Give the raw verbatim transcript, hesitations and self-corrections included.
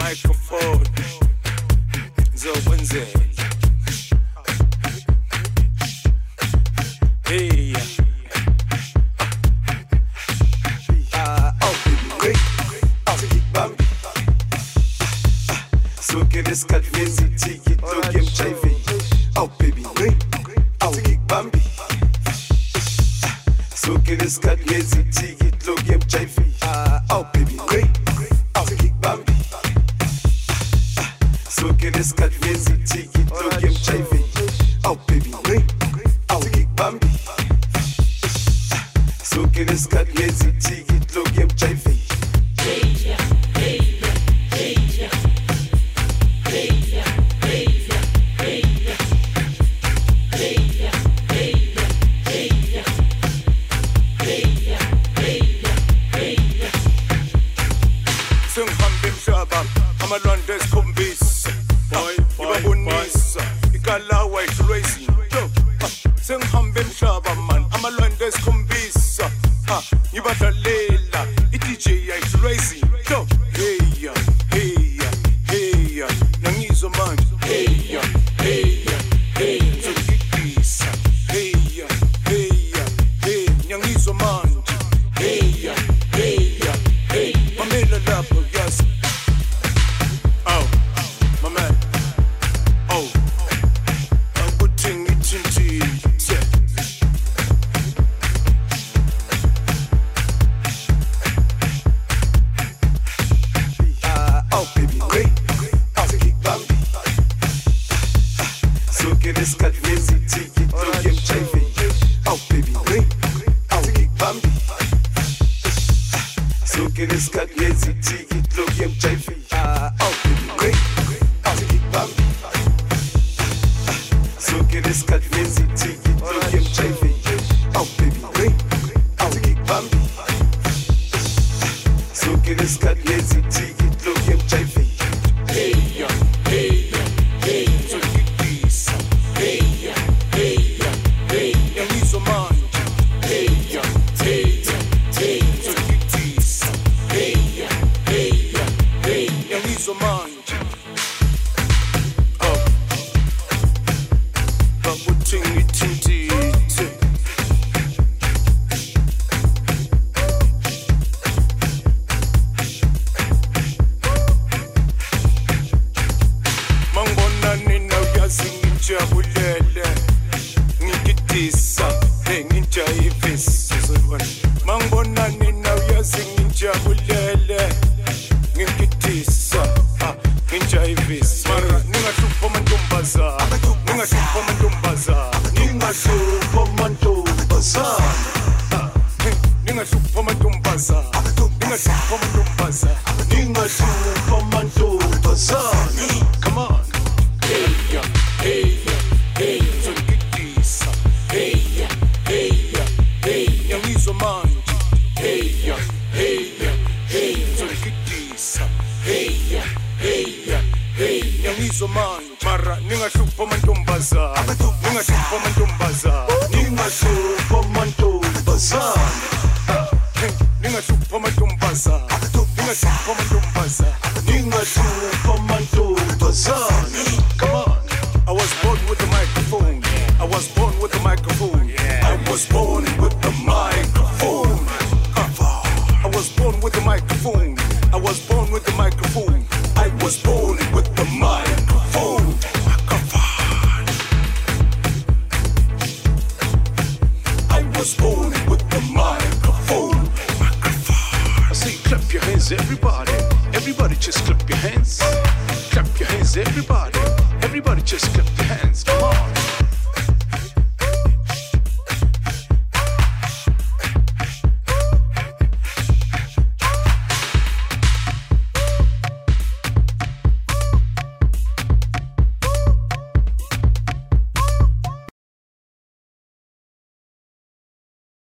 microphone zokwenzela. Hey. So get this cut busy, take it, look him chivy. Oh baby, ring, oh kick Bambi. So get this cut busy, take it, look him chivy. Oh baby, ring, oh kick Bambi. So get this cut busy, take it, look him chivy. Oh baby, ring, oh kick Bambi. So get this cut busy, take it, look him chivy. Amalondes kumbisa boy ibabonisa ikala white racing sengihambe emhlaba man amalondes kumbisa ha ngibadlalela i-D J white racing hey ya hey ya hey ya nangizwa manje hey ya hey ya hey ngizokugisa hey ya hey ya hey nangizwa manje hey ya hey ya hey mamela lapho yes. Everybody, everybody just clap your hands. Clap your hands, everybody. Everybody just clap your hands. Come on.